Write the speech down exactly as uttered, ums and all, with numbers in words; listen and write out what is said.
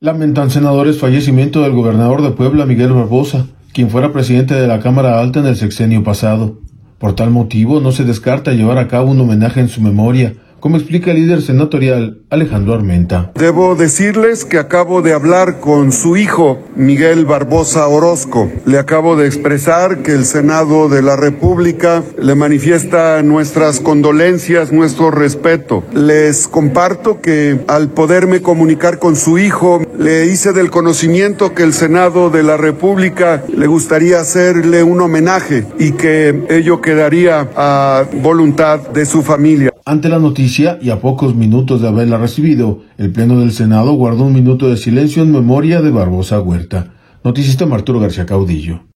Lamentan senadores fallecimiento del gobernador de Puebla, Miguel Barbosa, quien fuera presidente de la Cámara Alta en el sexenio pasado. Por tal motivo, no se descarta llevar a cabo un homenaje en su memoria, como explica el líder senatorial Alejandro Armenta. Debo decirles que acabo de hablar con su hijo, Miguel Barbosa Orozco. Le acabo de expresar que el Senado de la República le manifiesta nuestras condolencias, nuestro respeto. Les comparto que al poderme comunicar con su hijo, le hice del conocimiento que el Senado de la República le gustaría hacerle un homenaje y que ello quedaría a voluntad de su familia. Ante la noticia y a pocos minutos de haberla recibido, el Pleno del Senado guardó un minuto de silencio en memoria de Barbosa Huerta. Noticista Arturo García Caudillo.